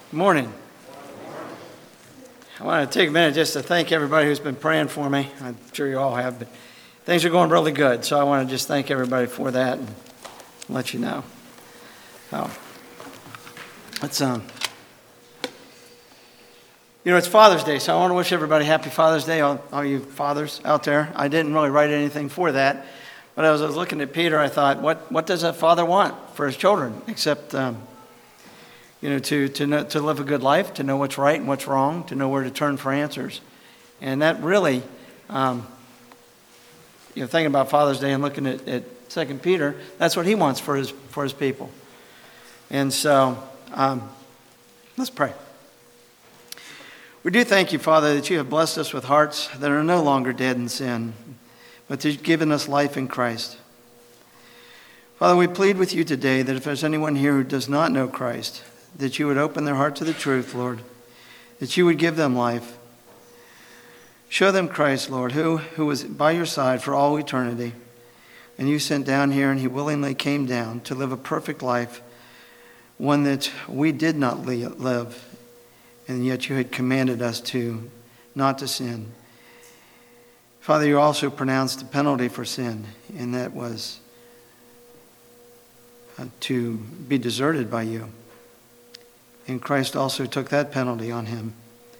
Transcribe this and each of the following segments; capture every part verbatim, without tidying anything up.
Good morning. I want to take a minute just to thank everybody who's been praying for me. I'm sure you all have, but things are going really good. So I want to just thank everybody for that and let you know. So, let's, um, you know, it's Father's Day, so I want to wish everybody happy Father's Day, all, all you fathers out there. I didn't really write anything for that, but as I was looking at Peter, I thought, what, what does a father want for his children except... Um, You know, to to know, to live a good life, to know what's right and what's wrong, to know where to turn for answers, and that really, um, you know, thinking about Father's Day and looking at, at Second Peter, that's what he wants for his for his people. And so, um, let's pray. We do thank you, Father, that you have blessed us with hearts that are no longer dead in sin, but that you've given us life in Christ. Father, we plead with you today that if there's anyone here who does not know Christ, that you would open their heart to the truth, Lord, that you would give them life. Show them Christ, Lord, who, who was by your side for all eternity, and you sent down here, and he willingly came down to live a perfect life, one that we did not live, and yet you had commanded us to, not to sin. Father, you also pronounced the penalty for sin, and that was uh, to be deserted by you. And Christ also took that penalty on him.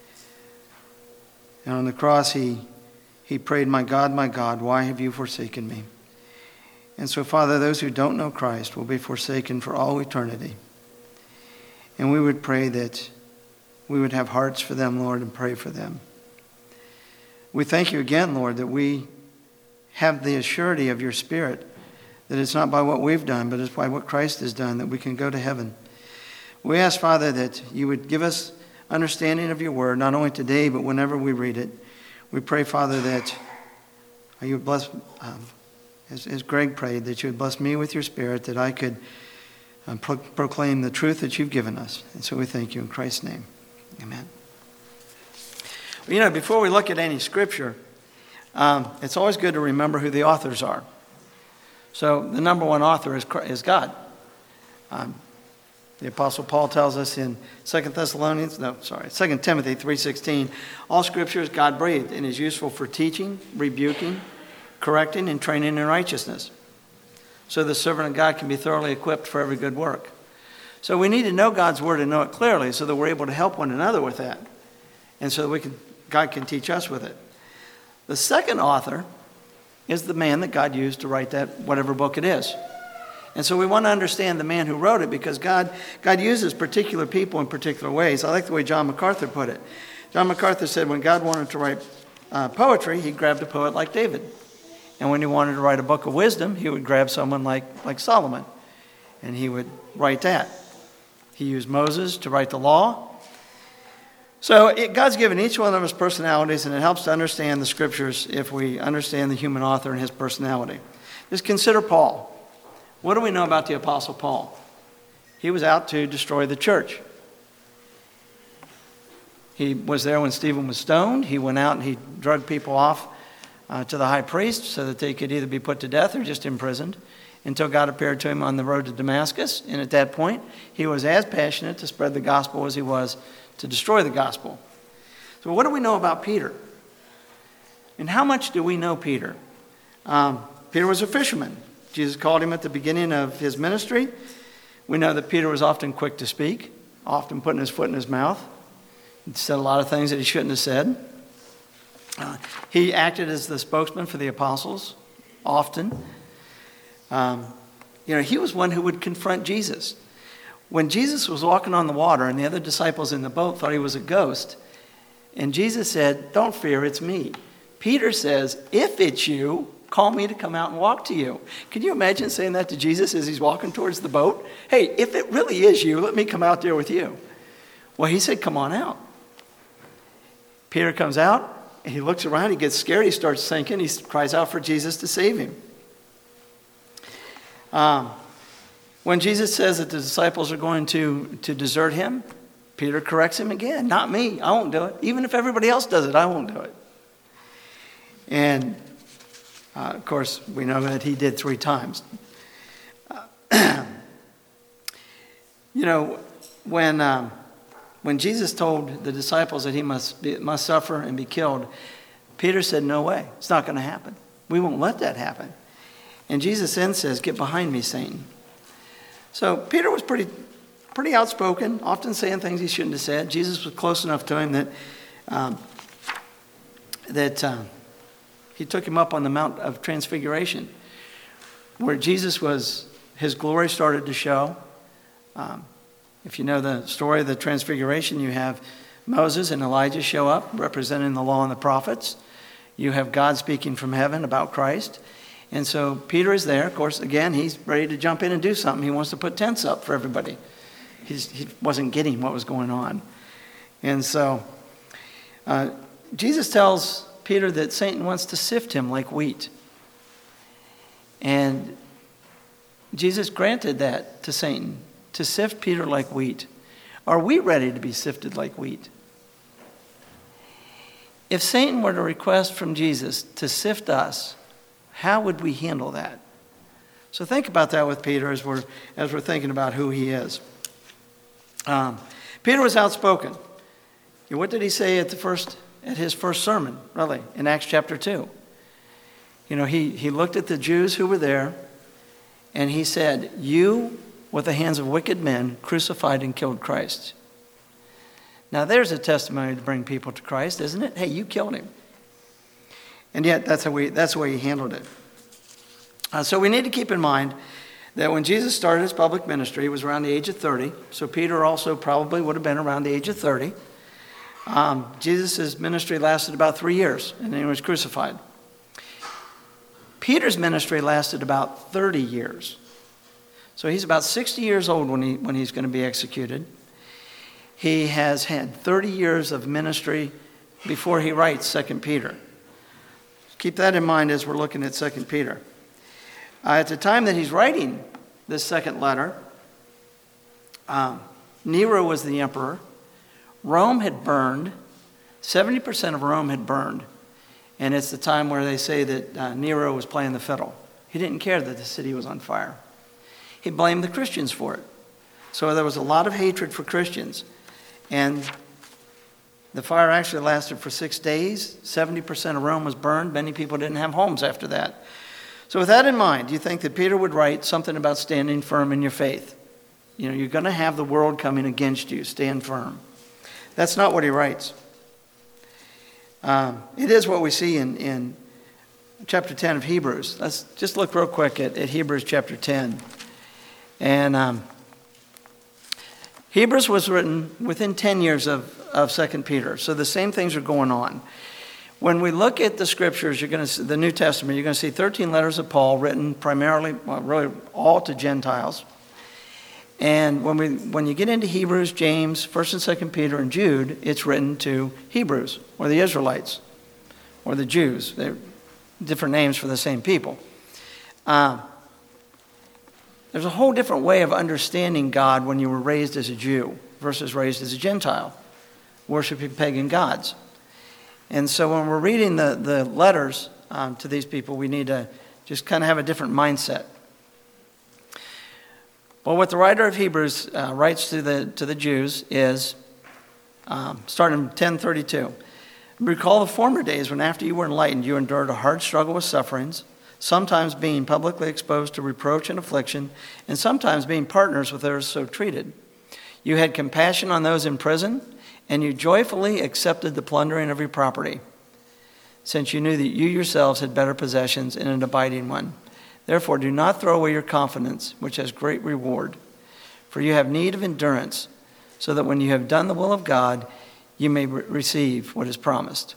And on the cross, he, he prayed, "My God, my God, why have you forsaken me?" And so, Father, those who don't know Christ will be forsaken for all eternity. And we would pray that we would have hearts for them, Lord, and pray for them. We thank you again, Lord, that we have the assurity of your Spirit, that it's not by what we've done, but it's by what Christ has done, that we can go to heaven. We ask, Father, that you would give us understanding of your word, not only today, but whenever we read it. We pray, Father, that you would bless, um, as, as Greg prayed, that you would bless me with your Spirit, that I could um, pro- proclaim the truth that you've given us. And so we thank you in Christ's name. Amen. Well, you know, before we look at any scripture, um, it's always good to remember who the authors are. So the number one author is, is God. Um, The Apostle Paul tells us in Second Thessalonians, no, sorry, Second Timothy three sixteen, all Scripture is God-breathed and is useful for teaching, rebuking, correcting, and training in righteousness, so the servant of God can be thoroughly equipped for every good work. So we need to know God's Word and know it clearly so that we're able to help one another with that, and so that we can, God can teach us with it. The second author is the man that God used to write that, whatever book it is. And so we want to understand the man who wrote it, because God God uses particular people in particular ways. I like the way John MacArthur put it. John MacArthur said when God wanted to write uh, poetry, he grabbed a poet like David. And when he wanted to write a book of wisdom, he would grab someone like, like Solomon, and he would write that. He used Moses to write the law. So it, God's given each one of us personalities, and it helps to understand the Scriptures if we understand the human author and his personality. Just consider Paul. What do we know about the Apostle Paul? He was out to destroy the church. He was there when Stephen was stoned. He went out and he drugged people off uh, to the high priest so that they could either be put to death or just imprisoned, until God appeared to him on the road to Damascus. And at that point, he was as passionate to spread the gospel as he was to destroy the gospel. So what do we know about Peter? And how much do we know Peter? Um, Peter was a fisherman. Jesus called him at the beginning of his ministry. We know that Peter was often quick to speak, often putting his foot in his mouth. He said a lot of things that he shouldn't have said. Uh, he acted as the spokesman for the apostles, often. Um, you know, he was one who would confront Jesus. When Jesus was walking on the water and the other disciples in the boat thought he was a ghost, and Jesus said, "Don't fear, it's me." Peter says, "If it's you, call me to come out and walk to you." Can you imagine saying that to Jesus as he's walking towards the boat? "Hey, if it really is you, let me come out there with you." Well, he said, "Come on out." Peter comes out, and he looks around, he gets scared, he starts sinking, he cries out for Jesus to save him. Um, when Jesus says that the disciples are going to, to desert him, Peter corrects him again. "Not me, I won't do it. Even if everybody else does it, I won't do it." And Uh, of course, we know that he did three times. Uh, you know, when um, when Jesus told the disciples that he must be, must suffer and be killed, Peter said, no way, it's not going to happen. We won't let that happen. And Jesus then says, get behind me, Satan. So Peter was pretty pretty outspoken, often saying things he shouldn't have said. Jesus was close enough to him that um, that uh, he took him up on the Mount of Transfiguration, where Jesus was, his glory started to show. Um, if you know the story of the Transfiguration, you have Moses and Elijah show up, representing the law and the prophets. You have God speaking from heaven about Christ. And so Peter is there. Of course, again, he's ready to jump in and do something. He wants to put tents up for everybody. He's, he wasn't getting what was going on. And so uh, Jesus tells Peter that Satan wants to sift him like wheat. And Jesus granted that to Satan, to sift Peter like wheat. Are we ready to be sifted like wheat? If Satan were to request from Jesus to sift us, how would we handle that? So think about that with Peter as we're, as we're thinking about who he is. Um, Peter was outspoken. What did he say at the first, at his first sermon, really, in Acts chapter two? You know, he, he looked at the Jews who were there, and he said, you, with the hands of wicked men, crucified and killed Christ. Now there's a testimony to bring people to Christ, isn't it? Hey, you killed him. And yet that's how we, that's the way he handled it. Uh, so we need to keep in mind that when Jesus started his public ministry, he was around the age of thirty. So Peter also probably would have been around the age of thirty. Um, Jesus' ministry lasted about three years, and then he was crucified. Peter's ministry lasted about thirty years. So he's about sixty years old when he when he's going to be executed. He has had thirty years of ministry before he writes Second Peter. Keep that in mind as we're looking at Second Peter. Uh, at the time that he's writing this second letter, um, Nero was the emperor. Rome had burned. seventy percent of Rome had burned. And it's the time where they say that uh, Nero was playing the fiddle. He didn't care that the city was on fire. He blamed the Christians for it. So there was a lot of hatred for Christians. And the fire actually lasted for six days. seventy percent of Rome was burned. Many people didn't have homes after that. So with that in mind, do you think that Peter would write something about standing firm in your faith? You know, you're going to have the world coming against you. Stand firm. That's not what he writes. Um, it is what we see in, in chapter ten of Hebrews. Let's just look real quick at, at Hebrews chapter ten. And um, Hebrews was written within ten years of, of Second Peter. So the same things are going on. When we look at the scriptures, you're going to see the New Testament, you're going to see thirteen letters of Paul written primarily, well, really all to Gentiles. And when we when you get into Hebrews, James, First and Second Peter, and Jude, it's written to Hebrews, or the Israelites, or the Jews. They're different names for the same people. Uh, there's a whole different way of understanding God when you were raised as a Jew versus raised as a Gentile, worshiping pagan gods. And so when we're reading the, the letters um, to these people, we need to just kind of have a different mindset. Well, what the writer of Hebrews uh, writes to the to the Jews is, um, starting in ten thirty-two, recall the former days when after you were enlightened, you endured a hard struggle with sufferings, sometimes being publicly exposed to reproach and affliction, and sometimes being partners with those so treated. You had compassion on those in prison, and you joyfully accepted the plundering of your property, since you knew that you yourselves had better possessions in an abiding one. Therefore, do not throw away your confidence, which has great reward. For you have need of endurance, so that when you have done the will of God, you may re- receive what is promised.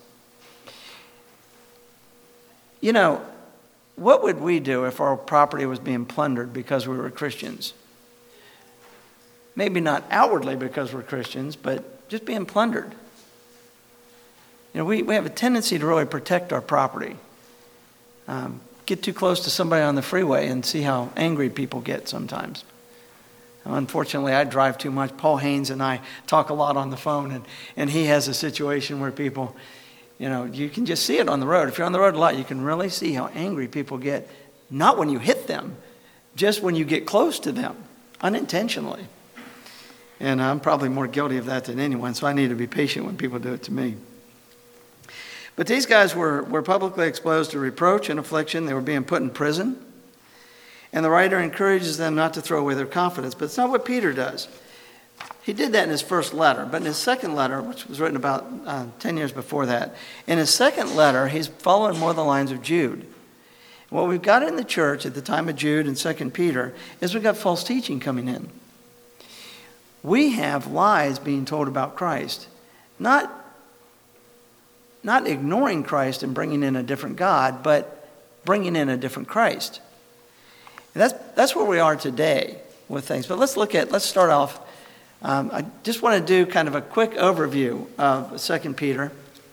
You know, what would we do if our property was being plundered because we were Christians? Maybe not outwardly because we're Christians, but just being plundered. You know, we, we have a tendency to really protect our property. Um, get too close to somebody on the freeway and see how angry people get sometimes. Unfortunately, I drive too much. Paul Haynes and I talk a lot on the phone, and, and he has a situation where people, you know, you can just see it on the road. If you're on the road a lot, you can really see how angry people get, not when you hit them, just when you get close to them, unintentionally. And I'm probably more guilty of that than anyone, so I need to be patient when people do it to me. But these guys were, were publicly exposed to reproach and affliction. They were being put in prison. And the writer encourages them not to throw away their confidence. But it's not what Peter does. He did that in his first letter. But in his second letter, which was written about uh, ten years before that, in his second letter, he's following more the lines of Jude. What we've got in the church at the time of Jude and Second Peter is we've got false teaching coming in. We have lies being told about Christ. Not Not ignoring Christ and bringing in a different God, but bringing in a different Christ. And that's that's where we are today with things. But let's look at, let's start off. Um, I just want to do kind of a quick overview of Second Peter.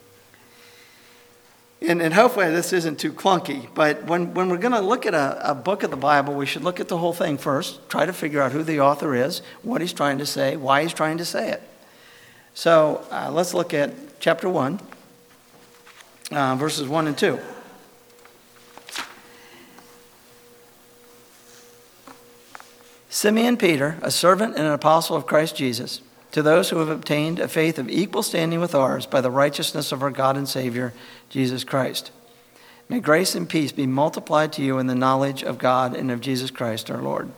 And, and hopefully this isn't too clunky, but when, when we're going to look at a, a book of the Bible, we should look at the whole thing first, try to figure out who the author is, what he's trying to say, why he's trying to say it. So uh, let's look at chapter one. Uh, verses one and two. Simeon Peter, a servant and an apostle of Christ Jesus, to those who have obtained a faith of equal standing with ours by the righteousness of our God and Savior, Jesus Christ. May grace and peace be multiplied to you in the knowledge of God and of Jesus Christ our Lord.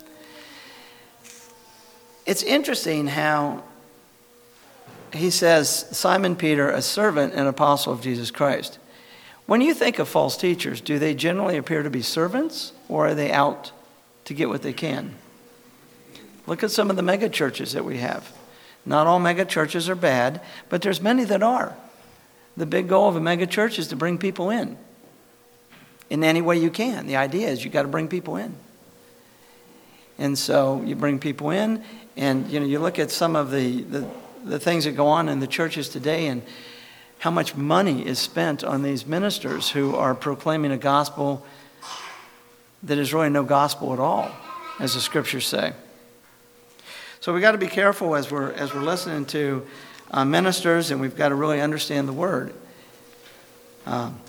It's interesting how he says, Simon Peter, a servant and apostle of Jesus Christ. When you think of false teachers, do they generally appear to be servants, or are they out to get what they can? Look at some of the mega churches that we have. Not all mega churches are bad, but there's many that are. The big goal of a mega church is to bring people in, in any way you can. The idea is you got to bring people in. And so you bring people in, and you know you look at some of the, the the things that go on in the churches today and how much money is spent on these ministers who are proclaiming a gospel that is really no gospel at all, as the scriptures say. So we got to be careful as we're as we're listening to uh, ministers, and we've got to really understand the word. Um,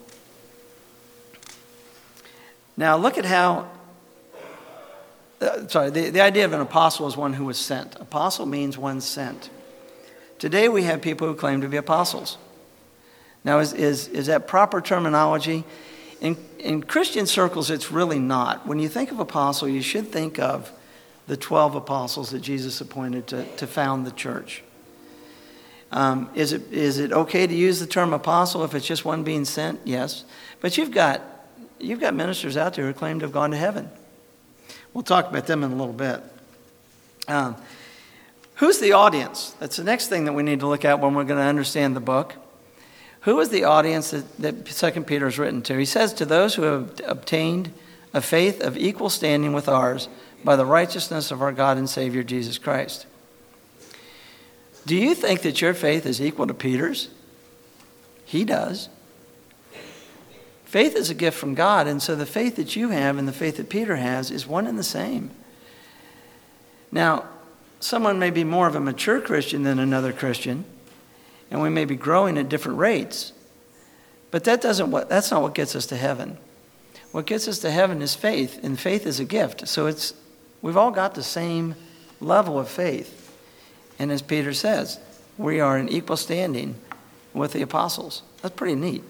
now look at how, uh, sorry, the, the idea of an apostle is one who was sent. Apostle means one sent. Today we have people who claim to be apostles. Now, is is, is that proper terminology? In, in Christian circles, it's really not. When you think of apostle, you should think of the twelve apostles that Jesus appointed to, to found the church. Um, is it is it okay to use the term apostle if it's just one being sent? Yes. But you've got you've got ministers out there who claim to have gone to heaven. We'll talk about them in a little bit. Um, Who's the audience? That's the next thing that we need to look at when we're going to understand the book. Who is the audience that, that Second Peter is written to? He says, to those who have obtained a faith of equal standing with ours by the righteousness of our God and Savior, Jesus Christ. Do you think that your faith is equal to Peter's? He does. Faith is a gift from God, and so the faith that you have and the faith that Peter has is one and the same. Now, someone may be more of a mature Christian than another Christian, and we may be growing at different rates, but that doesn't what that's not what gets us to heaven. What gets us to heaven is faith, and faith is a gift. So it's we've all got the same level of faith. And as Peter says, we are in equal standing with the apostles. That's pretty neat.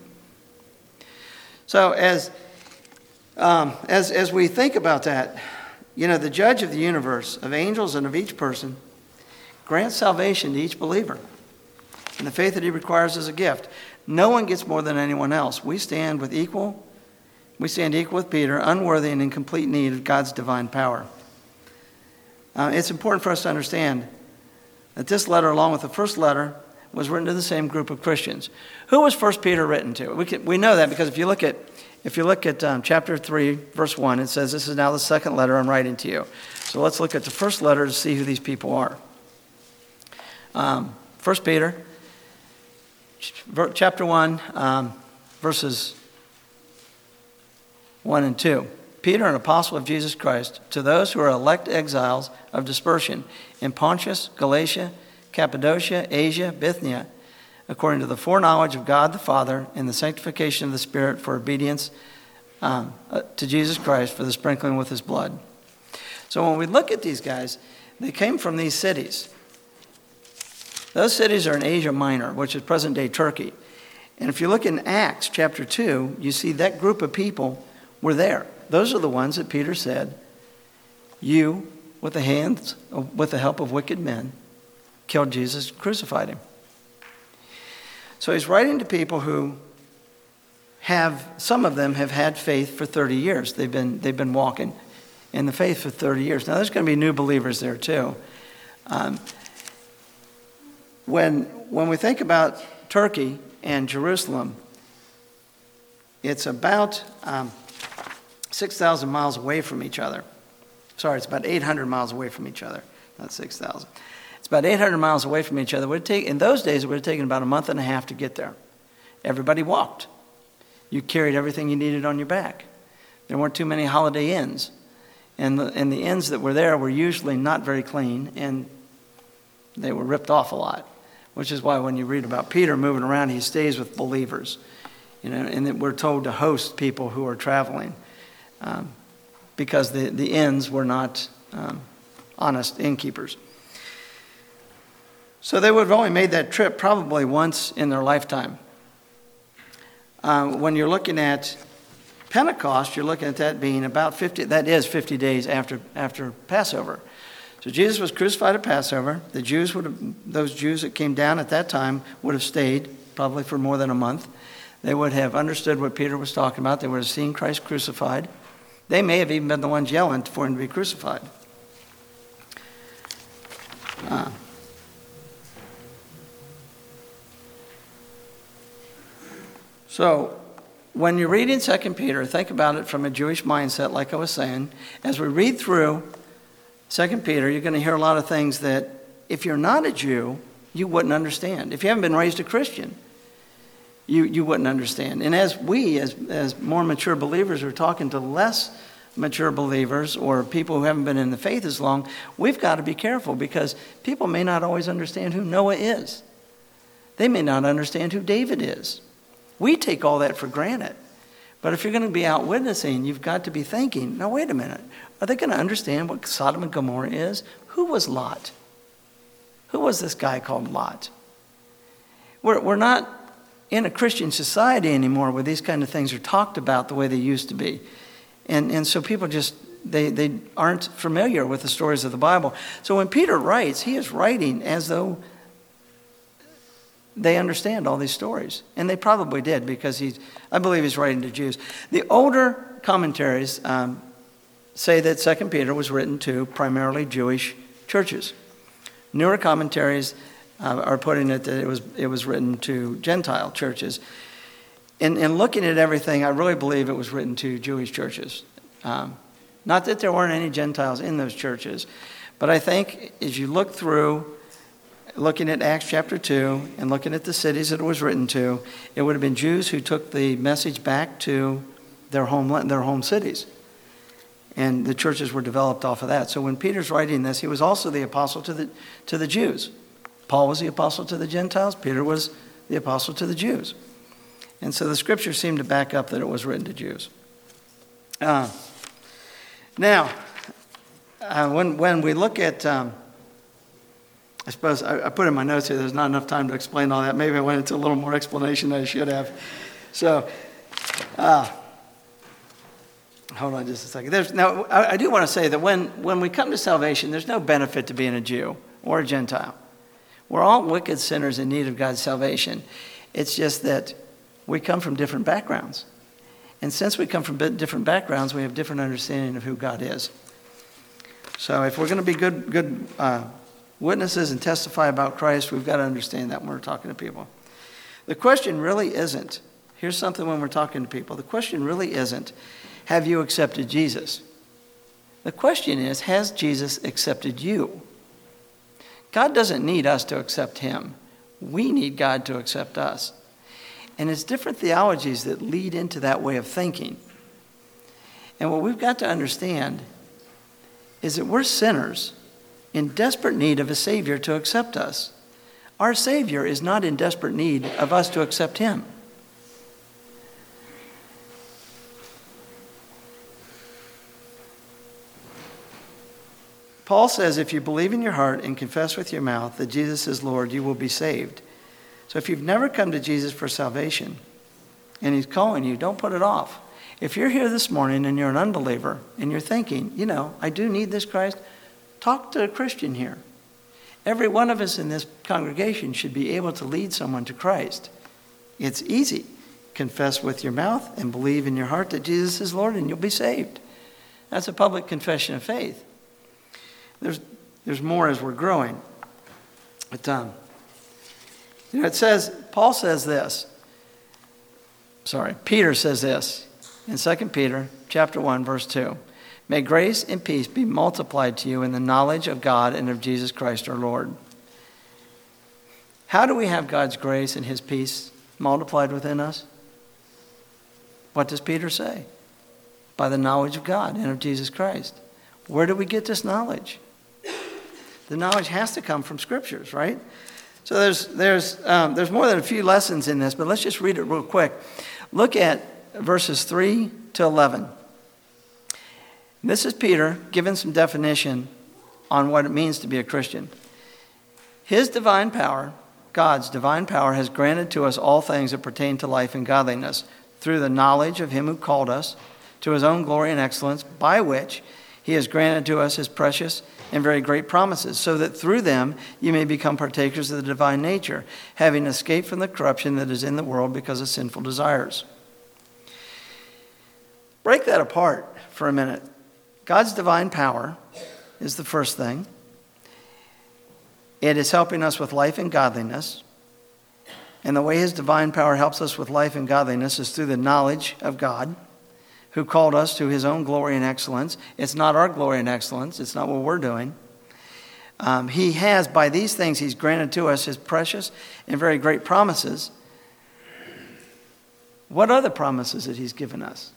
So as um, as as we think about that, you know, the judge of the universe, of angels and of each person, grants salvation to each believer. And the faith that he requires is a gift. No one gets more than anyone else. We stand with equal, we stand equal with Peter, unworthy and in complete need of God's divine power. Uh, it's important for us to understand that this letter, along with the first letter, was written to the same group of Christians. Who was First Peter written to? We can, we know that because if you look at If you look at um, chapter three, verse one, it says, this is now the second letter I'm writing to you. So let's look at the first letter to see who these people are. Um, First Peter, chapter one, um, verses one and two. Peter, an apostle of Jesus Christ, to those who are elect exiles of dispersion in Pontus, Galatia, Cappadocia, Asia, Bithynia, according to the foreknowledge of God the Father and the sanctification of the Spirit for obedience um, uh, to Jesus Christ for the sprinkling with his blood. So when we look at these guys, they came from these cities. Those cities are in Asia Minor, which is present-day Turkey. And if you look in Acts chapter two, you see that group of people were there. Those are the ones that Peter said, you, with the hands, with the help of wicked men, killed Jesus, crucified him. So he's writing to people who have, some of them have had faith for thirty years. They've been, they've been walking in the faith for thirty years. Now there's going to be new believers there too. Um, when, when we think about Turkey and Jerusalem, it's about um, six thousand miles away from each other. Sorry, it's about eight hundred miles away from each other, not six thousand. It's about eight hundred miles away from each other. It would take, in those days, it would have taken about a month and a half to get there. Everybody walked. You carried everything you needed on your back. There weren't too many Holiday Inns. And the, and the inns that were there were usually not very clean, and they were ripped off a lot, which is why when you read about Peter moving around, he stays with believers. You know, and that we're told to host people who are traveling um, because the, the inns were not um, honest innkeepers. So they would have only made that trip probably once in their lifetime. Uh, when you're looking at Pentecost, you're looking at that being about fifty, that is fifty days after, after Passover. So Jesus was crucified at Passover. The Jews would have, those Jews that came down at that time would have stayed probably for more than a month. They would have understood what Peter was talking about. They would have seen Christ crucified. They may have even been the ones yelling for him to be crucified. Uh, So when you're reading Second Peter, think about it from a Jewish mindset, like I was saying. As we read through Second Peter, you're going to hear a lot of things that if you're not a Jew, you wouldn't understand. If you haven't been raised a Christian, you, you wouldn't understand. And as we, as, as more mature believers, are talking to less mature believers or people who haven't been in the faith as long, we've got to be careful because people may not always understand who Noah is. They may not understand who David is. We take all that for granted. But if you're going to be out witnessing, you've got to be thinking, now wait a minute, are they going to understand what Sodom and Gomorrah is? Who was Lot? Who was this guy called Lot? We're, we're not in a Christian society anymore where these kind of things are talked about the way they used to be. And, and so people just, they, they aren't familiar with the stories of the Bible. So when Peter writes, he is writing as though they understand all these stories. And they probably did because he's, I believe he's writing to Jews. The older commentaries um, say that Second Peter was written to primarily Jewish churches. Newer commentaries uh, are putting it that it was, it was written to Gentile churches. In, in looking at everything, I really believe it was written to Jewish churches. Um, not that there weren't any Gentiles in those churches, but I think as you look through looking at Acts chapter two and looking at the cities that it was written to, it would have been Jews who took the message back to their home, their home cities. And the churches were developed off of that. So when Peter's writing this, he was also the apostle to the, to the Jews. Paul was the apostle to the Gentiles. Peter was the apostle to the Jews. And so the scriptures seem to back up that it was written to Jews. Uh, now, uh, when, when we look at... Um, I suppose I, I put in my notes here, there's not enough time to explain all that. Maybe I went into a little more explanation than I should have. So, uh, hold on just a second. There's, now, I, I do want to say that when, when we come to salvation, there's no benefit to being a Jew or a Gentile. We're all wicked sinners in need of God's salvation. It's just that we come from different backgrounds. And since we come from different backgrounds, we have different understanding of who God is. So if we're going to be good, good uh, witnesses and testify about Christ, we've got to understand that when we're talking to people. The question really isn't, here's something when we're talking to people, the question really isn't, have you accepted Jesus? The question is, has Jesus accepted you? God doesn't need us to accept him. We need God to accept us. And it's different theologies that lead into that way of thinking. And what we've got to understand is that we're sinners in desperate need of a Savior to accept us. Our Savior is not in desperate need of us to accept him. Paul says if you believe in your heart and confess with your mouth that Jesus is Lord, you will be saved. So if you've never come to Jesus for salvation and he's calling you, don't put it off. If you're here this morning and you're an unbeliever and you're thinking, you know, I do need this Christ, talk to a Christian here. Every one of us in this congregation should be able to lead someone to Christ. It's easy. Confess with your mouth and believe in your heart that Jesus is Lord and you'll be saved. That's a public confession of faith. There's there's more as we're growing. But um, you know, it says, Paul says this. Sorry, Peter says this in Second Peter chapter one, verse two. May grace and peace be multiplied to you in the knowledge of God and of Jesus Christ our Lord. How do we have God's grace and his peace multiplied within us? What does Peter say? By the knowledge of God and of Jesus Christ. Where do we get this knowledge? The knowledge has to come from scriptures, right? So there's there's um, there's more than a few lessons in this, but let's just read it real quick. Look at verses three to eleven. This is Peter giving some definition on what it means to be a Christian. His divine power, God's divine power, has granted to us all things that pertain to life and godliness through the knowledge of him who called us to his own glory and excellence, by which he has granted to us his precious and very great promises, so that through them you may become partakers of the divine nature, having escaped from the corruption that is in the world because of sinful desires. Break that apart for a minute. God's divine power is the first thing. It is helping us with life and godliness. And the way his divine power helps us with life and godliness is through the knowledge of God, who called us to his own glory and excellence. It's not our glory and excellence. It's not what we're doing. Um, he has, by these things, he's granted to us his precious and very great promises. What are the promises that he's given us?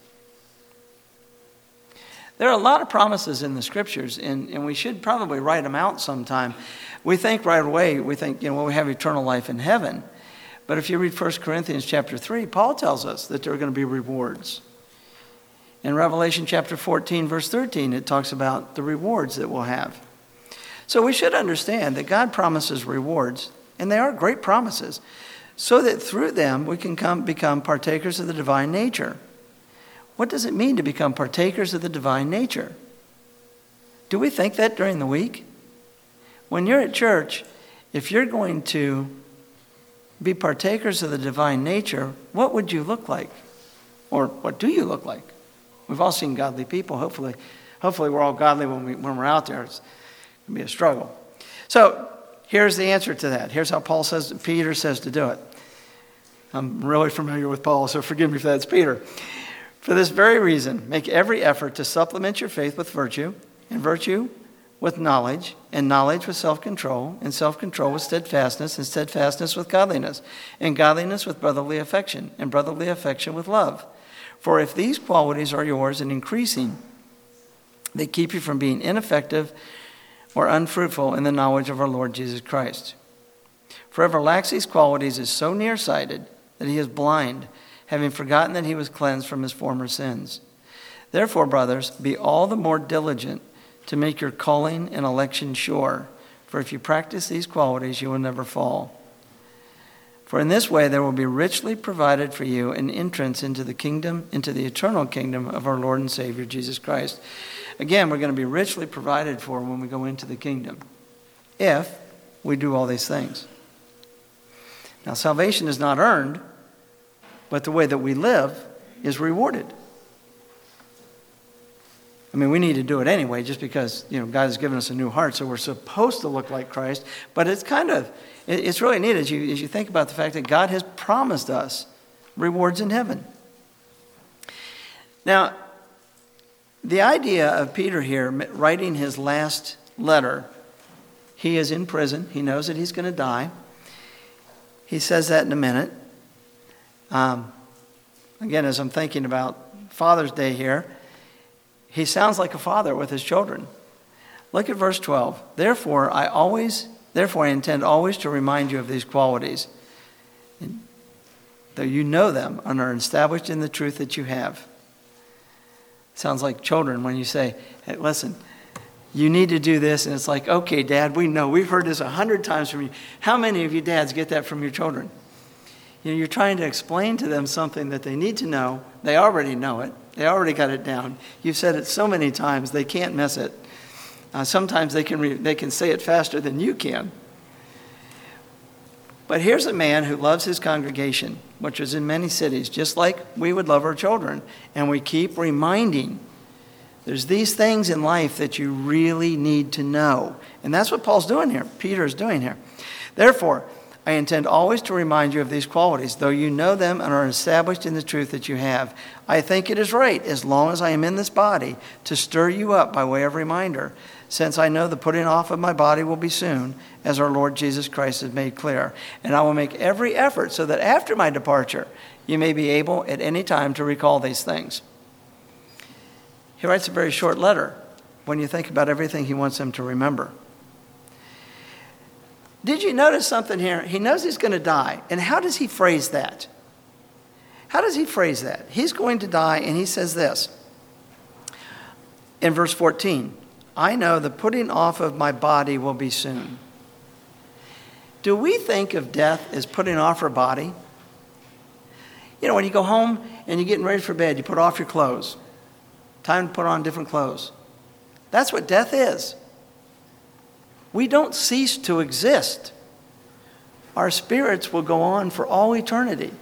There are a lot of promises in the scriptures, and, and we should probably write them out sometime. We think right away, we think, you know, well, we have eternal life in heaven. But if you read First Corinthians chapter three, Paul tells us that there are going to be rewards. In Revelation chapter fourteen, verse thirteen, it talks about the rewards that we'll have. So we should understand that God promises rewards, and they are great promises, so that through them we can come become partakers of the divine nature. What does it mean to become partakers of the divine nature? Do we think that during the week? When you're at church, if you're going to be partakers of the divine nature, what would you look like? Or what do you look like? We've all seen godly people. Hopefully, hopefully we're all godly when, we, when we're out there. It's going to be a struggle. So here's the answer to that. Here's how Paul says, Peter says to do it. I'm really familiar with Paul, so forgive me if that's Peter. For this very reason, make every effort to supplement your faith with virtue, and virtue with knowledge, and knowledge with self-control, and self-control with steadfastness, and steadfastness with godliness, and godliness with brotherly affection, and brotherly affection with love. For if these qualities are yours and increasing, they keep you from being ineffective or unfruitful in the knowledge of our Lord Jesus Christ. For whoever lacks these qualities is so nearsighted that he is blind, having forgotten that he was cleansed from his former sins. Therefore, brothers, be all the more diligent to make your calling and election sure. For if you practice these qualities, you will never fall. For in this way there will be richly provided for you an entrance into the kingdom, into the eternal kingdom of our Lord and Savior, Jesus Christ. Again, we're going to be richly provided for when we go into the kingdom, if we do all these things. Now, salvation is not earned, but the way that we live is rewarded. I mean, we need to do it anyway, just because, you know, God has given us a new heart, so we're supposed to look like Christ. But it's kind of, it's really neat as you, as you think about the fact that God has promised us rewards in heaven. Now, the idea of Peter here writing his last letter, he is in prison. He knows that he's going to die. He says that in a minute. Um, again, as I'm thinking about Father's Day here, he sounds like a father with his children. Look at verse twelve. Therefore, I always, therefore I intend always to remind you of these qualities, though you know them and are established in the truth that you have. Sounds like children when you say, hey, listen, You need to do this. And it's like, okay, Dad, we know. We've heard this a hundred times from you. How many of you dads get that from your children? You know, you're trying to explain to them something that they need to know. They already know it. They already got it down. You've said it so many times, they can't miss it. Uh, sometimes they can re- they can say it faster than you can. But here's a man who loves his congregation, which is in many cities, just like we would love our children. And we keep reminding, there's these things in life that you really need to know. And that's what Paul's doing here. Peter is doing here. Therefore, I intend always to remind you of these qualities, though you know them and are established in the truth that you have. I think it is right, as long as I am in this body, to stir you up by way of reminder, since I know the putting off of my body will be soon, as our Lord Jesus Christ has made clear. And I will make every effort so that after my departure, you may be able at any time to recall these things. He writes a very short letter when you think about everything he wants them to remember. Did you notice something here? He knows he's going to die. And how does he phrase that? How does he phrase that? He's going to die, and he says this in verse fourteen. I know the putting off of my body will be soon. Do we think of death as putting off our body? You know, when you go home and you're getting ready for bed, you put off your clothes. Time to put on different clothes. That's what death is. We don't cease to exist. Our spirits will go on for all eternity.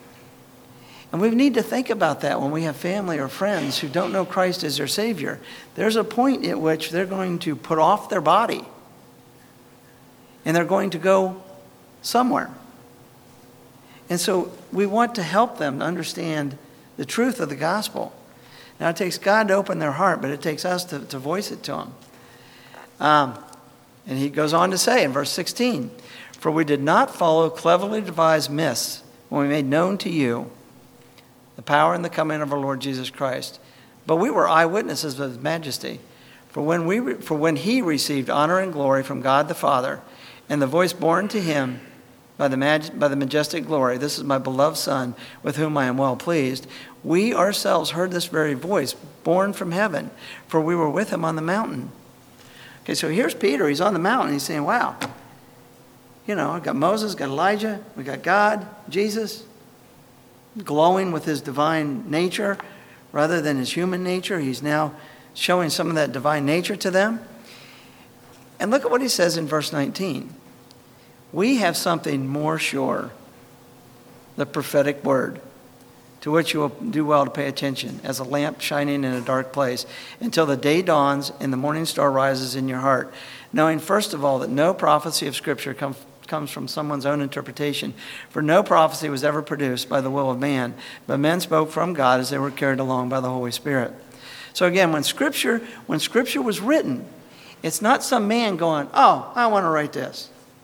And we need to think about that when we have family or friends who don't know Christ as their Savior. There's a point at which they're going to put off their body. And they're going to go somewhere. And so we want to help them to understand the truth of the gospel. Now, it takes God to open their heart, but it takes us to, to voice it to them. Um, and he goes on to say in verse sixteen, for we did not follow cleverly devised myths when we made known to you the power and the coming of our Lord Jesus Christ, but we were eyewitnesses of his majesty. For when we re- for when he received honor and glory from God the Father, and the voice borne to him by the mag- by the majestic glory, this is my beloved Son, with whom I am well pleased, we ourselves heard this very voice borne from heaven, for we were with him on the mountain. Okay, so here's Peter. He's on the mountain. He's saying, wow, you know, I've got Moses, got Elijah, we got God, Jesus, glowing with his divine nature rather than his human nature. He's now showing some of that divine nature to them. And look at what he says in verse nineteen. We have something more sure, the prophetic word, to which you will do well to pay attention, as a lamp shining in a dark place, until the day dawns and the morning star rises in your heart, knowing first of all that no prophecy of Scripture comes comes from someone's own interpretation. For no prophecy was ever produced by the will of man, but men spoke from God as they were carried along by the Holy Spirit. So again, when Scripture, when Scripture was written, it's not some man going, oh, I want to write this.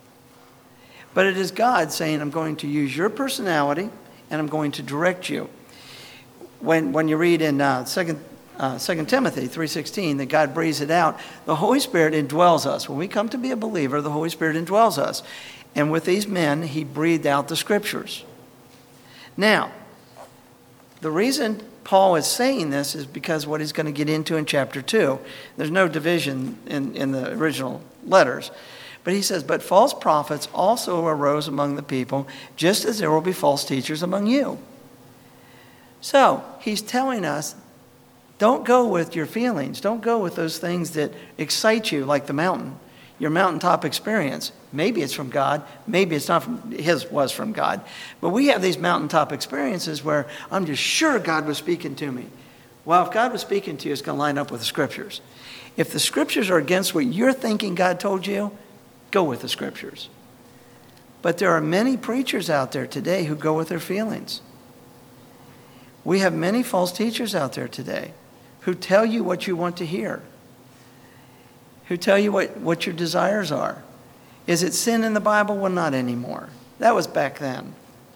But it is God saying, I'm going to use your personality and I'm going to direct you. When when you read in uh, Second uh, Second Timothy three sixteen that God breathes it out, the Holy Spirit indwells us. When we come to be a believer, the Holy Spirit indwells us. And with these men, he breathed out the Scriptures. Now, the reason Paul is saying this is because what he's going to get into in chapter two. There's no division in, in the original letters. But he says, but false prophets also arose among the people, just as there will be false teachers among you. So he's telling us, don't go with your feelings. Don't go with those things that excite you like the mountain, your mountaintop experience. Maybe it's from God. Maybe it's not from, his was from God. But we have these mountaintop experiences where I'm just sure God was speaking to me. Well, if God was speaking to you, it's going to line up with the Scriptures. If the Scriptures are against what you're thinking God told you, go with the Scriptures. But there are many preachers out there today who go with their feelings. We have many false teachers out there today who tell you what you want to hear, who tell you what, what your desires are. Is it sin in the Bible? Well, not anymore. That was back then.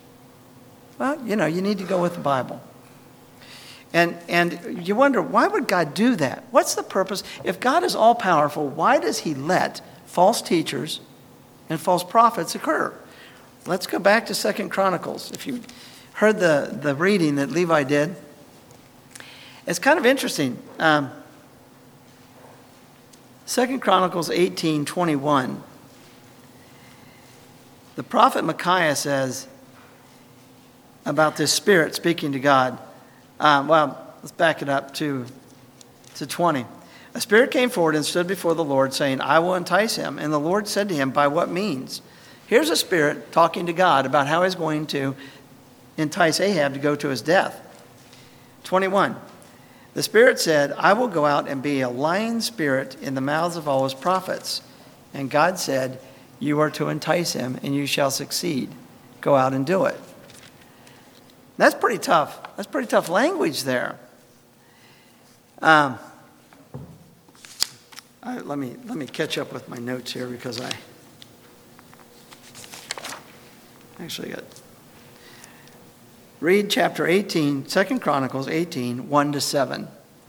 Well, you know, you need to go with the Bible. And and you wonder, why would God do that? What's the purpose? If God is all-powerful, why does he let false teachers and false prophets occur? Let's go back to Second Chronicles. If you heard the, the reading that Levi did, it's kind of interesting. Um, Second Chronicles eighteen twenty-one. The prophet Micaiah says about this spirit speaking to God. Um, well, let's back it up to, to twenty. A spirit came forward and stood before the Lord, saying, I will entice him. And the Lord said to him, by what means? Here's a spirit talking to God about how he's going to entice Ahab to go to his death. twenty-one. The spirit said, I will go out and be a lying spirit in the mouths of all his prophets. And God said, you are to entice him, and you shall succeed. Go out and do it. That's pretty tough. That's pretty tough language there. Um, I, let me let me catch up with my notes here because I actually got. Read chapter eighteen, Second Chronicles eighteen, one to seven.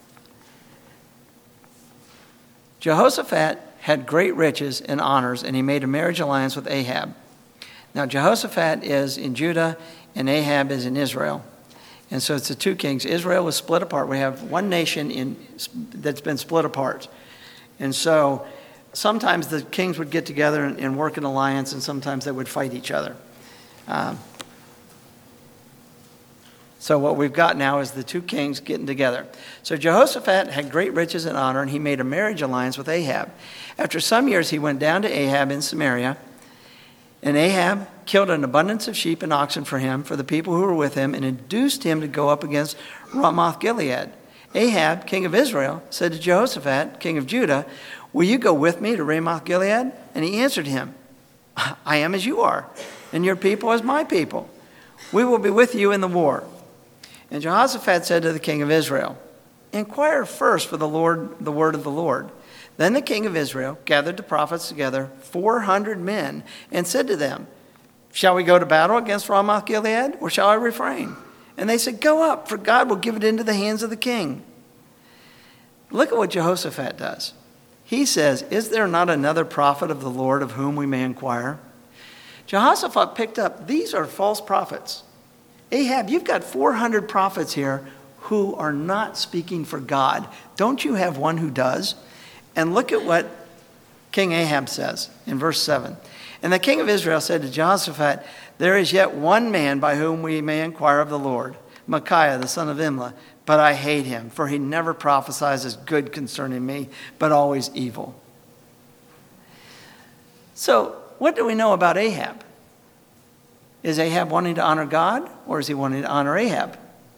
Jehoshaphat had great riches and honors, and he made a marriage alliance with Ahab. Now Jehoshaphat is in Judah, and Ahab is in Israel. And so it's the two kings. Israel was split apart. We have one nation in that's been split apart. And so sometimes the kings would get together and, and work an alliance, and sometimes they would fight each other. Um, so what we've got now is the two kings getting together. So Jehoshaphat had great riches and honor, and he made a marriage alliance with Ahab. After some years, he went down to Ahab in Samaria, and Ahab killed an abundance of sheep and oxen for him, for the people who were with him, and induced him to go up against Ramoth-Gilead. Ahab, king of Israel, said to Jehoshaphat, king of Judah, will you go with me to Ramoth-Gilead? And he answered him, I am as you are, and your people as my people. We will be with you in the war. And Jehoshaphat said to the king of Israel, inquire first for the Lord, the word of the Lord. Then the king of Israel gathered the prophets together, four hundred men, and said to them, shall we go to battle against Ramoth-Gilead, or shall I refrain? And they said, go up, for God will give it into the hands of the king. Look at what Jehoshaphat does. He says, is there not another prophet of the Lord of whom we may inquire? Jehoshaphat picked up, these are false prophets. Ahab, you've got four hundred prophets here who are not speaking for God. Don't you have one who does? And look at what King Ahab says in verse seven. And the king of Israel said to Jehoshaphat, there is yet one man by whom we may inquire of the Lord, Micaiah the son of Imlah, but I hate him, for he never prophesies as good concerning me, but always evil. So what do we know about Ahab? Is Ahab wanting to honor God, or is he wanting to honor Ahab?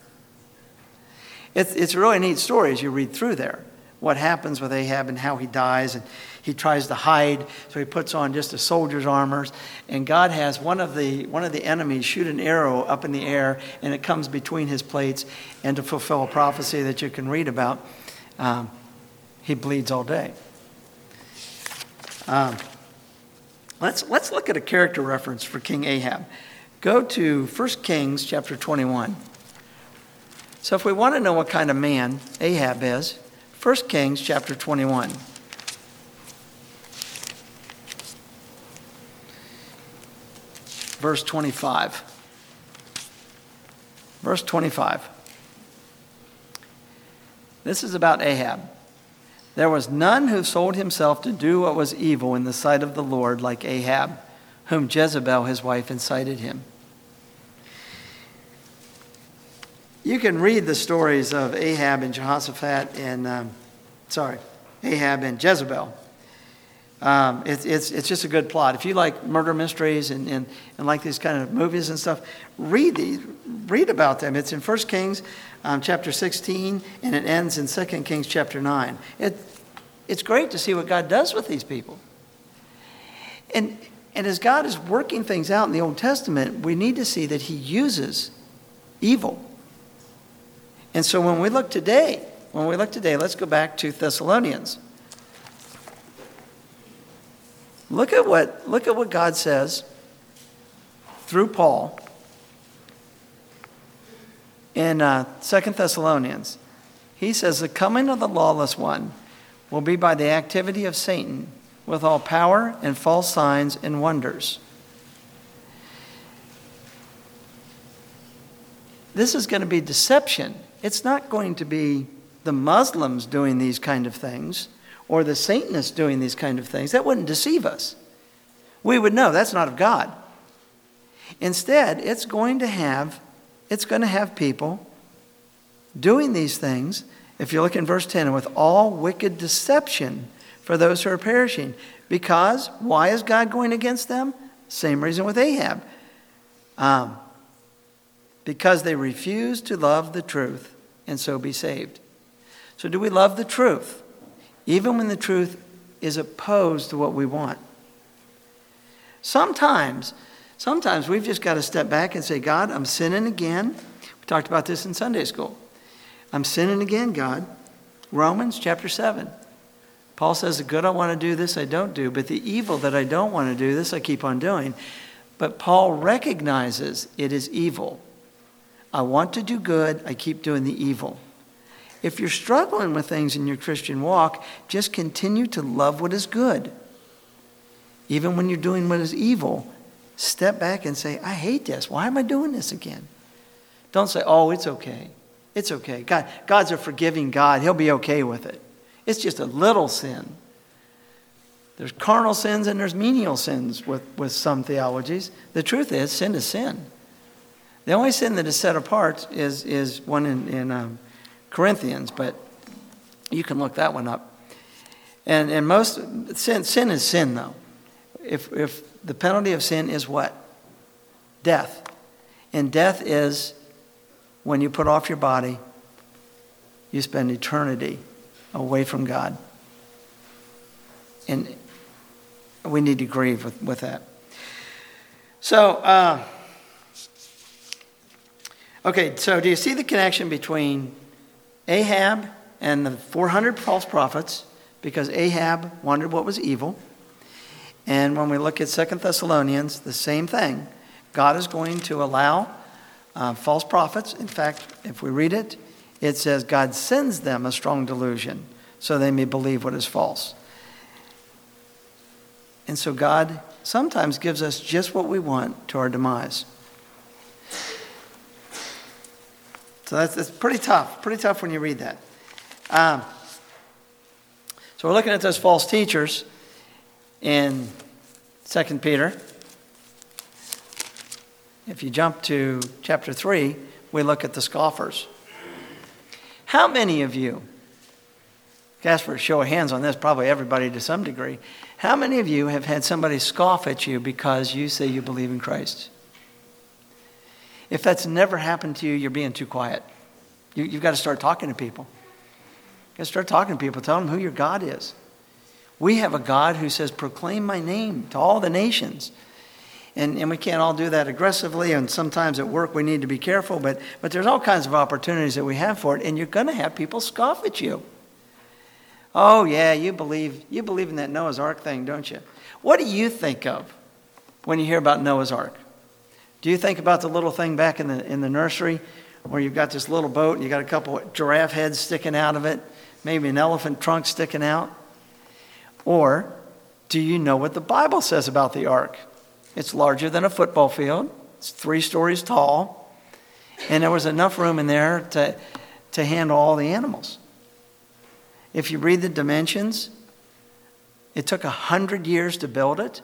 It's, it's a really neat story as you read through there. What happens with Ahab and how he dies, and he tries to hide, so he puts on just a soldier's armor, and God has one of the one of the enemies shoot an arrow up in the air, and it comes between his plates, and to fulfill a prophecy that you can read about, um, he bleeds all day. Um, let's let's look at a character reference for King Ahab. Go to First Kings chapter twenty-one. So if we want to know what kind of man Ahab is, First Kings chapter twenty-one. Verse twenty-five. Verse twenty-five. This is about Ahab. There was none who sold himself to do what was evil in the sight of the Lord like Ahab, whom Jezebel his wife incited him. You can read the stories of Ahab and Jehoshaphat and, um, sorry, Ahab and Jezebel. Um, it's, it's, it's just a good plot. If you like murder mysteries and, and, and like these kind of movies and stuff, read these, read about them. It's in First Kings um, chapter sixteen, and it ends in Second Kings chapter nine. It, it's great to see what God does with these people. And, and as God is working things out in the Old Testament, we need to see that he uses evil. And so when we look today, when we look today, let's go back to Thessalonians. Look at what, look at what God says through Paul in uh, Second Thessalonians. He says, the coming of the lawless one will be by the activity of Satan, with all power and false signs and wonders. This is going to be deception. It's not going to be the Muslims doing these kind of things, or the Satanists doing these kind of things, that wouldn't deceive us. We would know that's not of God. Instead, it's going to have, it's going to have people doing these things. If you look in verse ten, with all wicked deception for those who are perishing. Because, why is God going against them? Same reason with Ahab. Um, because they refuse to love the truth and so be saved. So do we love the truth, even when the truth is opposed to what we want? Sometimes, sometimes we've just got to step back and say, God, I'm sinning again. We talked about this in Sunday school. I'm sinning again, God. Romans chapter seven. Paul says, the good I want to do, this I don't do, but the evil that I don't want to do, this I keep on doing. But Paul recognizes it is evil. I want to do good, I keep doing the evil. If you're struggling with things in your Christian walk, just continue to love what is good. Even when you're doing what is evil, step back and say, I hate this. Why am I doing this again? Don't say, oh, it's okay. It's okay. God, God's a forgiving God. He'll be okay with it. It's just a little sin. There's carnal sins and there's menial sins with, with some theologies. The truth is, sin is sin. The only sin that is set apart is, is one in, in um, Corinthians, but you can look that one up. And and most sin sin is sin, though. If if the penalty of sin is what? Death. And death is when you put off your body, you spend eternity away from God. And we need to grieve with, with that. So, uh, okay, so do you see the connection between Ahab and the four hundred false prophets? Because Ahab wondered what was evil. And when we look at Second Thessalonians, the same thing. God is going to allow uh, false prophets. In fact, if we read it, it says God sends them a strong delusion so they may believe what is false. And so God sometimes gives us just what we want to our demise. So that's, that's pretty tough. Pretty tough when you read that. Um, so we're looking at those false teachers in Second Peter. If you jump to chapter three, we look at the scoffers. How many of you, ask for a show of hands on this, probably everybody to some degree, how many of you have had somebody scoff at you because you say you believe in Christ? If that's never happened to you, you're being too quiet. You, you've got to start talking to people. You've got to start talking to people. Tell them who your God is. We have a God who says, proclaim my name to all the nations. And, and we can't all do that aggressively. And sometimes at work we need to be careful. But, but there's all kinds of opportunities that we have for it. And you're going to have people scoff at you. Oh, yeah, you believe, you believe in that Noah's Ark thing, don't you? What do you think of when you hear about Noah's Ark? Do you think about the little thing back in the in the nursery where you've got this little boat and you got a couple of giraffe heads sticking out of it, maybe an elephant trunk sticking out? Or do you know what the Bible says about the ark? It's larger than a football field. It's three stories tall. And there was enough room in there to, to handle all the animals. If you read the dimensions, it took a hundred years to build it.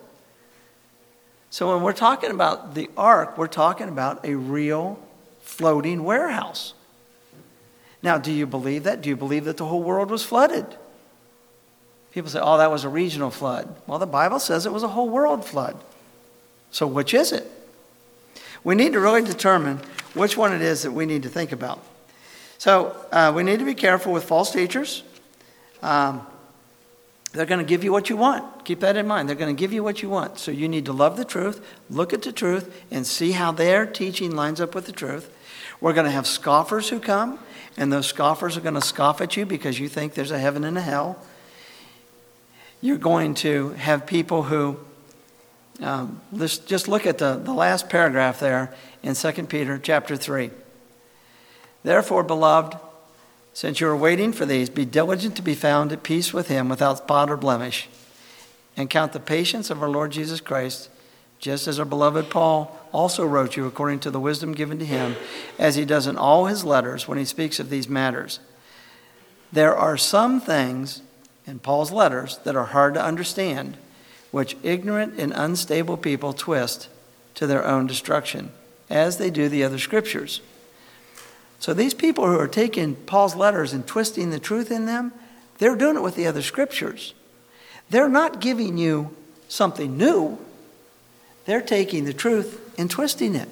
So when we're talking about the ark, we're talking about a real floating warehouse. Now, do you believe that? Do you believe that the whole world was flooded? People say, oh, that was a regional flood. Well, the Bible says it was a whole world flood. So which is it? We need to really determine which one it is that we need to think about. So uh, we need to be careful with false teachers. Um, they're going to give you what you want. Keep that in mind. They're going to give you what you want. So you need to love the truth, look at the truth, and see how their teaching lines up with the truth. We're going to have scoffers who come, and those scoffers are going to scoff at you because you think there's a heaven and a hell. You're going to have people who, um, let's just look at the, the last paragraph there in Second Peter chapter three. Therefore, beloved, since you are waiting for these, be diligent to be found at peace with him without spot or blemish, and count the patience of our Lord Jesus Christ, just as our beloved Paul also wrote you according to the wisdom given to him, as he does in all his letters when he speaks of these matters. There are some things, in Paul's letters that are hard to understand, which ignorant and unstable people twist to their own destruction, as they do the other scriptures. So these people who are taking Paul's letters and twisting the truth in them, they're doing it with the other scriptures. They're not giving you something new. They're taking the truth and twisting it.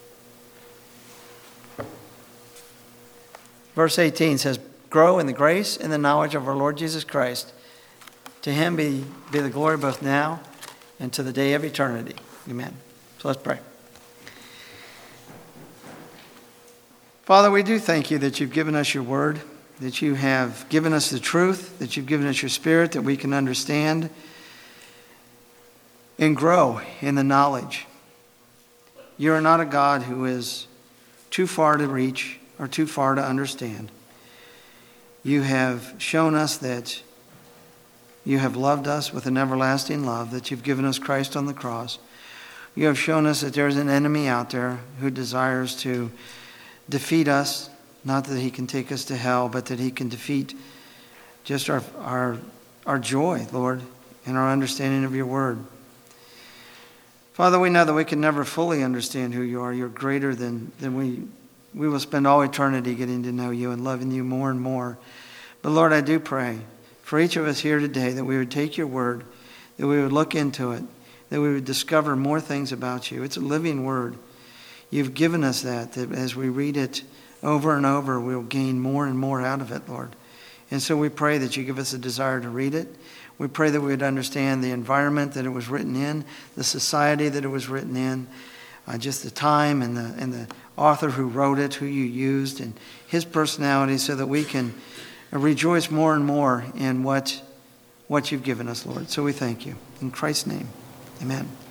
Verse eighteen says, grow in the grace and the knowledge of our Lord Jesus Christ. To him be, be the glory both now and to the day of eternity. Amen. So let's pray. Father, we do thank you that you've given us your word, that you have given us the truth, that you've given us your spirit, that we can understand and grow in the knowledge. You are not a God who is too far to reach or too far to understand. You have shown us that you have loved us with an everlasting love, that you've given us Christ on the cross. You have shown us that there's an enemy out there who desires to defeat us, not that he can take us to hell, but that he can defeat just our our our joy, Lord, and our understanding of your word. Father, we know that we can never fully understand who you are. You're greater than, than we we will spend all eternity getting to know you and loving you more and more. But Lord, I do pray for each of us here today that we would take your word, that we would look into it, that we would discover more things about you. It's a living word. You've given us that, that as we read it over and over, we'll gain more and more out of it, Lord. And so we pray that you give us a desire to read it. We pray that we would understand the environment that it was written in, the society that it was written in, uh, just the time and the and the author who wrote it, who you used, and his personality, so that we can rejoice more and more in what, what you've given us, Lord. So we thank you. In Christ's name, amen.